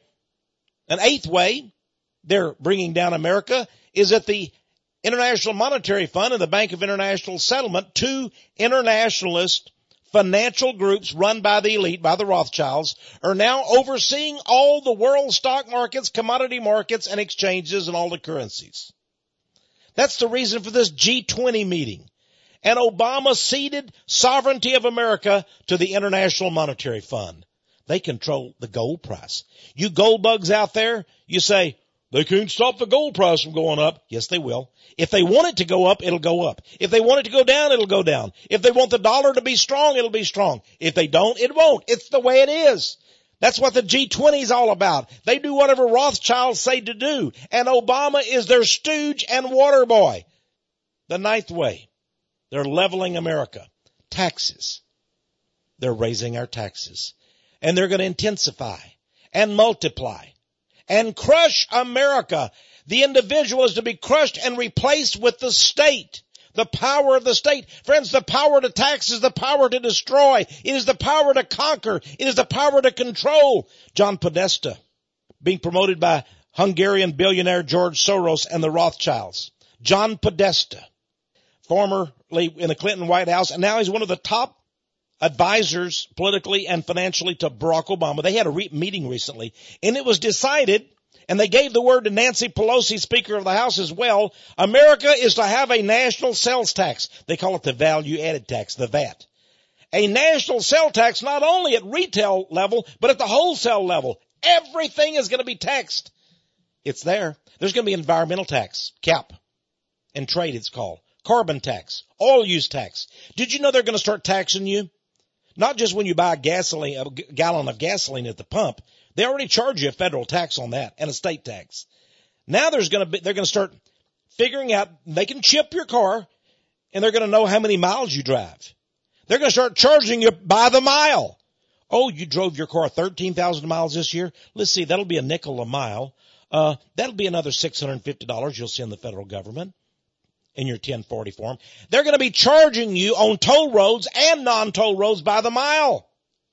An eighth way they're bringing down America is that the International Monetary Fund and the Bank of International Settlement, two internationalist financial groups run by the elite, by the Rothschilds, are now overseeing all the world stock markets, commodity markets, and exchanges and all the currencies. That's the reason for this G twenty meeting. And Obama ceded sovereignty of America to the International Monetary Fund. They control the gold price. You gold bugs out there, you say, they can't stop the gold price from going up. Yes, they will. If they want it to go up, it'll go up. If they want it to go down, it'll go down. If they want the dollar to be strong, it'll be strong. If they don't, it won't. It's the way it is. That's what the G twenty is all about. They do whatever Rothschilds say to do. And Obama is their stooge and water boy. The ninth way. They're leveling America. Taxes. They're raising our taxes. And they're going to intensify and multiply and crush America. The individual is to be crushed and replaced with the state. The power of the state. Friends, the power to tax is the power to destroy. It is the power to conquer. It is the power to control. John Podesta, being promoted by Hungarian billionaire George Soros and the Rothschilds. John Podesta, formerly in the Clinton White House, and now he's one of the top advisors politically and financially to Barack Obama. They had a re- meeting recently, and it was decided, and they gave the word to Nancy Pelosi, Speaker of the House as well, America is to have a national sales tax. They call it the value-added tax, the V A T. A national sales tax not only at retail level, but at the wholesale level. Everything is going to be taxed. It's there. There's going to be environmental tax, C A P, and trade it's called, carbon tax, oil use tax. Did you know they're going to start taxing you? Not just when you buy a gasoline, a gallon of gasoline at the pump. They already charge you a federal tax on that and a state tax. Now there's going to be, they're going to start figuring out, they can chip your car and they're going to know how many miles you drive. They're going to start charging you by the mile. Oh, you drove your car thirteen thousand miles this year? Let's see, that'll be a nickel a mile. Uh, that'll be another six hundred fifty dollars you'll send the federal government in your ten forty form. They're going to be charging you on toll roads and non-toll roads by the mile.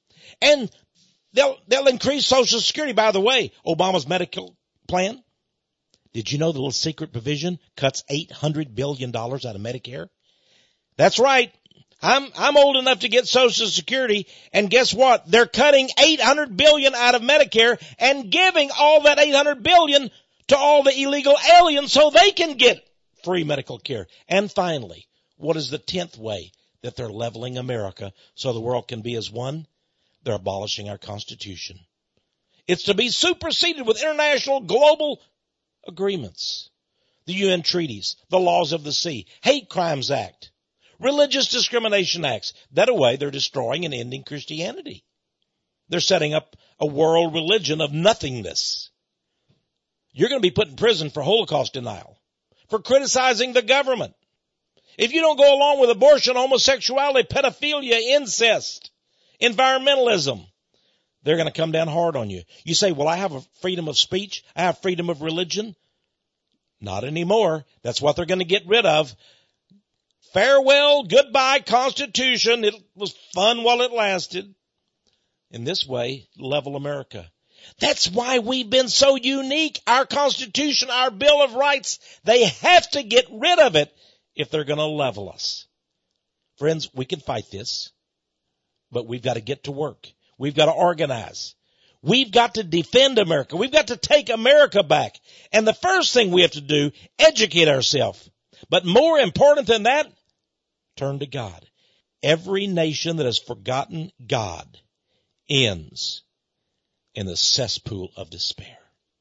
And they'll, they'll increase Social Security. By the way, Obama's medical plan, did you know the little secret provision cuts eight hundred billion dollars out of Medicare? That's right. I'm, I'm old enough to get Social Security, and guess what? They're cutting eight hundred billion dollars out of Medicare and giving all that eight hundred billion dollars to all the illegal aliens so they can get free medical care. And finally, what is the tenth way that they're leveling America so the world can be as one? They're abolishing our Constitution. It's to be superseded with international global agreements, the U N treaties, the laws of the sea, Hate Crimes Act, Religious Discrimination Acts. That way they're destroying and ending Christianity. They're setting up a world religion of nothingness. You're going to be put in prison for Holocaust denial, for criticizing the government. If you don't go along with abortion, homosexuality, pedophilia, incest, environmentalism, they're going to come down hard on you. You say, well, I have a freedom of speech. I have freedom of religion. Not anymore. That's what they're going to get rid of. Farewell, goodbye, Constitution. It was fun while it lasted. In this way, level America. That's why we've been so unique. Our Constitution, our Bill of Rights, they have to get rid of it if they're going to level us. Friends, we can fight this, but we've got to get to work. We've got to organize. We've got to defend America. We've got to take America back. And the first thing we have to do, educate ourselves. But more important than that, turn to God. Every nation that has forgotten God ends in the cesspool of despair.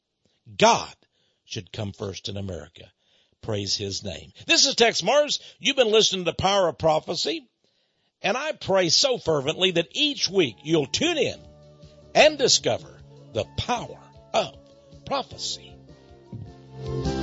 God should come first in America. Praise his name. This is Tex Mars. You've been listening to Power of Prophecy. And I pray so fervently that each week you'll tune in and discover the power of prophecy.